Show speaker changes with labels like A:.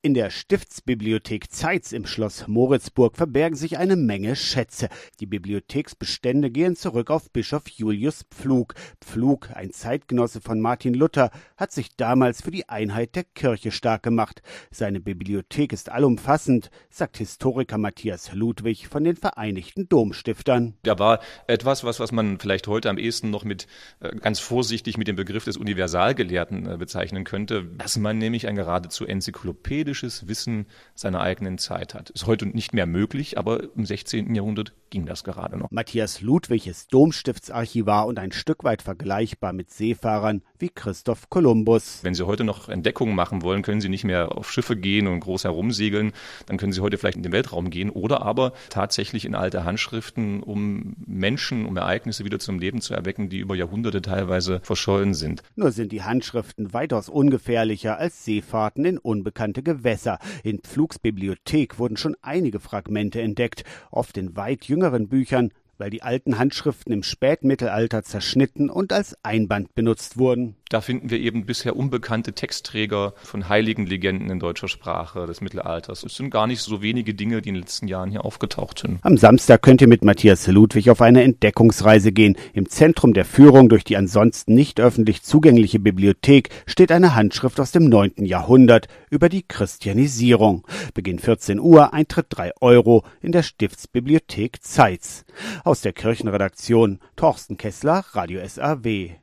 A: In der Stiftsbibliothek Zeitz im Schloss Moritzburg verbergen sich eine Menge Schätze. Die Bibliotheksbestände gehen zurück auf Bischof Julius Pflug. Pflug, ein Zeitgenosse von Martin Luther, hat sich damals für die Einheit der Kirche stark gemacht. Seine Bibliothek ist allumfassend, sagt Historiker Matthias Ludwig von den Vereinigten Domstiftern.
B: Da war etwas, was man vielleicht heute am ehesten noch ganz vorsichtig mit dem Begriff des Universalgelehrten bezeichnen könnte, dass man nämlich ein geradezu enzyklopädisches Wissen seiner eigenen Zeit hat. Ist heute nicht mehr möglich, aber im 16. Jahrhundert ging das gerade noch.
A: Matthias Ludwig ist Domstiftsarchivar und ein Stück weit vergleichbar mit Seefahrern wie Christoph Kolumbus.
B: Wenn Sie heute noch Entdeckungen machen wollen, können Sie nicht mehr auf Schiffe gehen und groß herumsegeln. Dann können Sie heute vielleicht in den Weltraum gehen oder aber tatsächlich in alte Handschriften, um Menschen, um Ereignisse wieder zum Leben zu erwecken, die über Jahrhunderte teilweise verschollen sind.
A: Nur sind die Handschriften weitaus ungefährlicher als Seefahrten in unbekannte Gewässer. In Pflugs Bibliothek wurden schon einige Fragmente entdeckt, oft in weit jüngeren Büchern, weil die alten Handschriften im Spätmittelalter zerschnitten und als Einband benutzt wurden.
B: Da finden wir eben bisher unbekannte Textträger von heiligen Legenden in deutscher Sprache des Mittelalters. Es sind gar nicht so wenige Dinge, die in den letzten Jahren hier aufgetaucht sind.
A: Am Samstag könnt ihr mit Matthias Ludwig auf eine Entdeckungsreise gehen. Im Zentrum der Führung durch die ansonsten nicht öffentlich zugängliche Bibliothek steht eine Handschrift aus dem 9. Jahrhundert über die Christianisierung. Beginn 14 Uhr, Eintritt 3 € in der Stiftsbibliothek Zeitz. Aus der Kirchenredaktion Thorsten Kessler, Radio SAW.